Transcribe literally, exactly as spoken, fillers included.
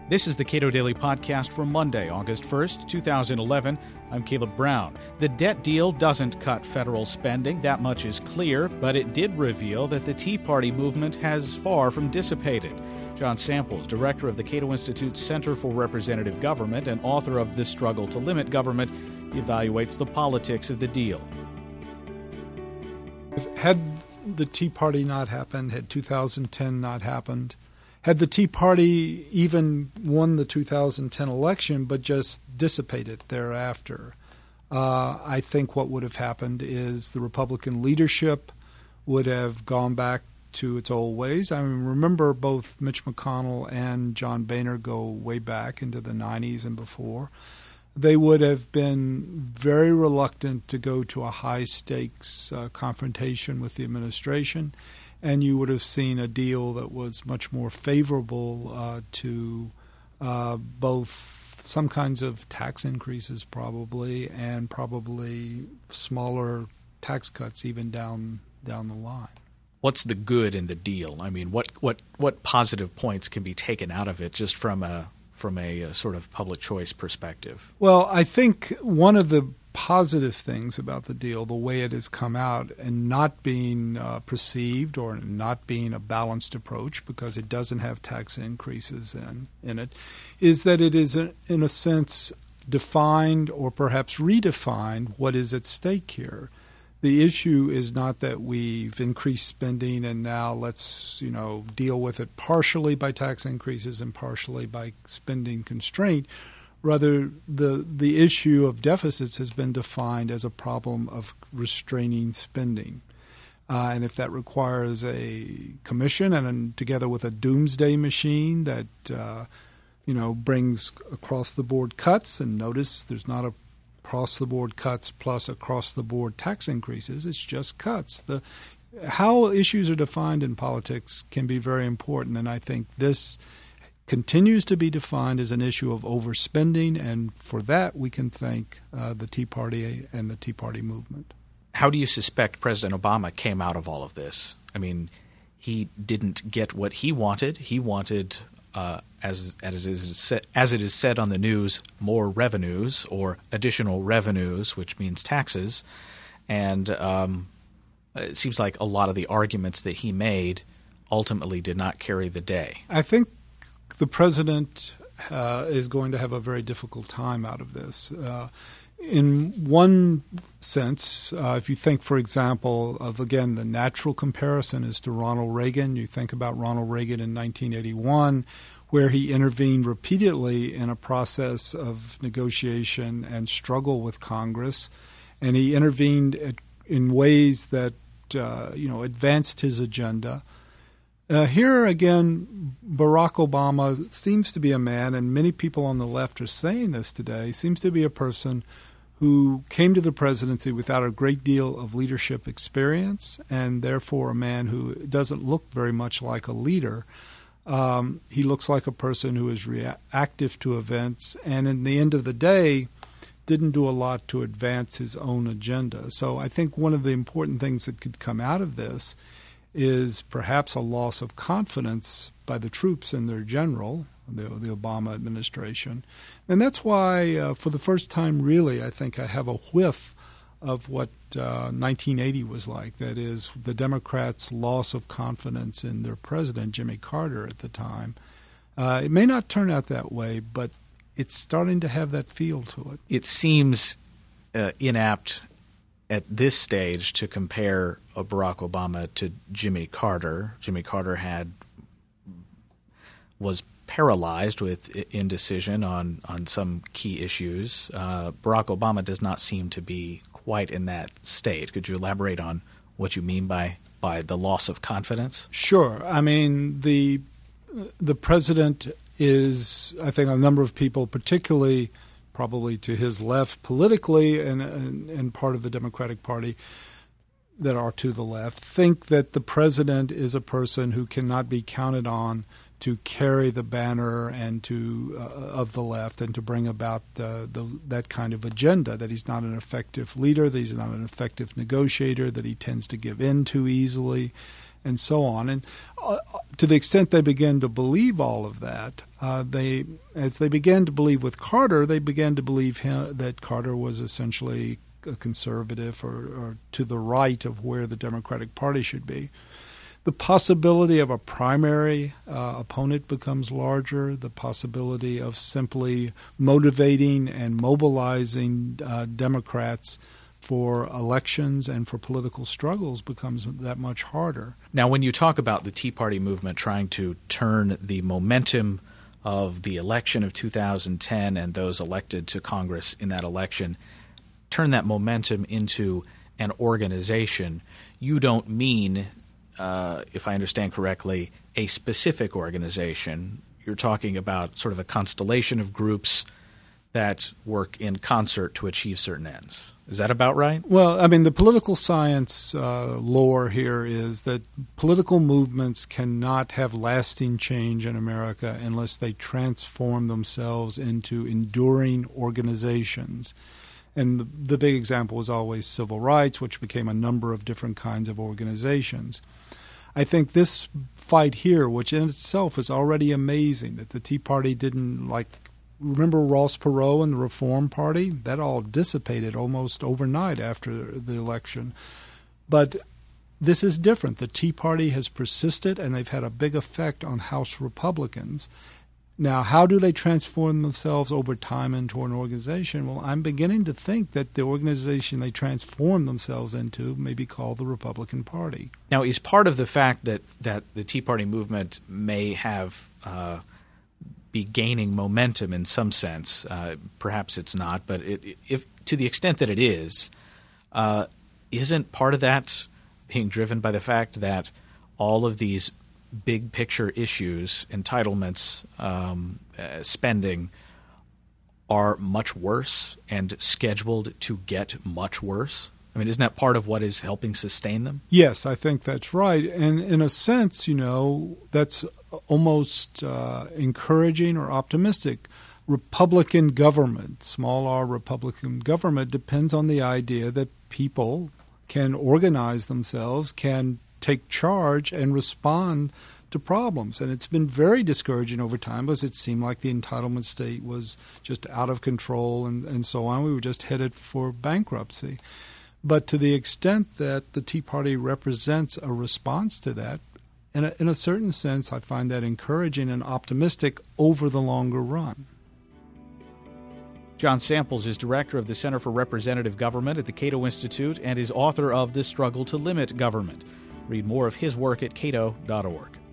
This is the Cato Daily Podcast for Monday, August first, two thousand eleven. I'm Caleb Brown. The debt deal doesn't cut federal spending, that much is clear, but it did reveal that the Tea Party movement has far from dissipated. John Samples, director of the Cato Institute's Center for Representative Government and author of The Struggle to Limit Government, evaluates the politics of the deal. Had the Tea Party not happened, had two thousand ten not happened, had the Tea Party even won the two thousand ten election but just dissipated thereafter, uh, I think what would have happened is the Republican leadership would have gone back to its old ways. I mean, remember both Mitch McConnell and John Boehner go way back into the nineties and before. They would have been very reluctant to go to a high-stakes uh, confrontation with the administration, and you would have seen a deal that was much more favorable uh, to uh, both some kinds of tax increases probably and probably smaller tax cuts even down down the line. What's the good in the deal? I mean, what what, what positive points can be taken out of it just from a from a, a sort of public choice perspective? Well, I think one of the positive things about the deal, the way it has come out and not being uh, perceived or not being a balanced approach because it doesn't have tax increases in, in it, is that it is, a, in a sense, defined or perhaps redefined what is at stake here. The issue is not that we've increased spending and now let's, you know, deal with it partially by tax increases and partially by spending constraint. Rather, the the issue of deficits has been defined as a problem of restraining spending. Uh, and if that requires a commission and, and together with a doomsday machine that, uh, you know, brings across-the-board cuts, and notice there's not a across-the-board cuts plus across-the-board tax increases. It's just cuts. The how issues are defined in politics can be very important, and I think this continues to be defined as an issue of overspending, and for that we can thank uh, the Tea Party and the Tea Party movement. How do you suspect President Obama came out of all of this? I mean, he didn't get what he wanted. He wanted Uh, as as is said, as it is said on the news, more revenues or additional revenues, which means taxes. And um, it seems like a lot of the arguments that he made ultimately did not carry the day. I think the president uh, is going to have a very difficult time out of this. Uh, in one sense, uh, if you think, for example, of, again, the natural comparison is to Ronald Reagan. You think about Ronald Reagan in nineteen eighty-one, where he intervened repeatedly in a process of negotiation and struggle with Congress. And he intervened at, in ways that, uh, you know, advanced his agenda. Uh, here again, Barack Obama seems to be a man, and many people on the left are saying this today, seems to be a person who came to the presidency without a great deal of leadership experience and therefore a man who doesn't look very much like a leader. Um, he looks like a person who is reactive to events and in the end of the day didn't do a lot to advance his own agenda. So I think one of the important things that could come out of this is perhaps a loss of confidence by the troops in their general, the, the Obama administration. And that's why, uh, for the first time, really, I think I have a whiff of what uh, nineteen eighty was like. That is, the Democrats' loss of confidence in their president, Jimmy Carter, at the time. Uh, it may not turn out that way, but it's starting to have that feel to it. It seems uh, inapt at this stage to compare Barack Obama to Jimmy Carter. Jimmy Carter had was paralyzed with indecision on, on some key issues. Uh, Barack Obama does not seem to be quite in that state. Could you elaborate on what you mean by, by the loss of confidence? Sure. I mean, the the president is, I think, a number of people, particularly probably to his left politically and, and, and part of the Democratic Party that are to the left, think that the president is a person who cannot be counted on to carry the banner and to uh, of the left and to bring about the, the, that kind of agenda, that he's not an effective leader, that he's not an effective negotiator, that he tends to give in too easily, and so on. And uh, to the extent they begin to believe all of that, Uh, they, as they began to believe with Carter, they began to believe him, that Carter was essentially a conservative or, or to the right of where the Democratic Party should be. The possibility of a primary uh, opponent becomes larger. The possibility of simply motivating and mobilizing uh, Democrats for elections and for political struggles becomes that much harder. Now, when you talk about the Tea Party movement trying to turn the momentum of the election of two thousand ten and those elected to Congress in that election, turn that momentum into an organization, you don't mean, uh, if I understand correctly, a specific organization. You're talking about sort of a constellation of groups that work in concert to achieve certain ends. Is that about right? Well, I mean, the political science uh, lore here is that political movements cannot have lasting change in America unless they transform themselves into enduring organizations. And the, the big example was always civil rights, which became a number of different kinds of organizations. I think this fight here, which in itself is already amazing, that the Tea Party didn't like remember Ross Perot and the Reform Party? That all dissipated almost overnight after the election. But this is different. The Tea Party has persisted, and they've had a big effect on House Republicans. Now, how do they transform themselves over time into an organization? Well, I'm beginning to think that the organization they transform themselves into may be called the Republican Party. Now, is part of the fact that, that the Tea Party movement may have uh, be gaining momentum in some sense, uh, perhaps it's not, but it, if to the extent that it is, uh, isn't part of that being driven by the fact that all of these big picture issues, entitlements, um, uh, spending, are much worse and scheduled to get much worse? I mean, isn't that part of what is helping sustain them? Yes, I think that's right. And in a sense, you know, that's almost uh, encouraging or optimistic. Republican government, small r Republican government, depends on the idea that people can organize themselves, can take charge and respond to problems. And it's been very discouraging over time because it seemed like the entitlement state was just out of control and, and so on. We were just headed for bankruptcy. But to the extent that the Tea Party represents a response to that, in a, in a certain sense, I find that encouraging and optimistic over the longer run. John Samples is director of the Center for Representative Government at the Cato Institute and is author of The Struggle to Limit Government. Read more of his work at cato dot org.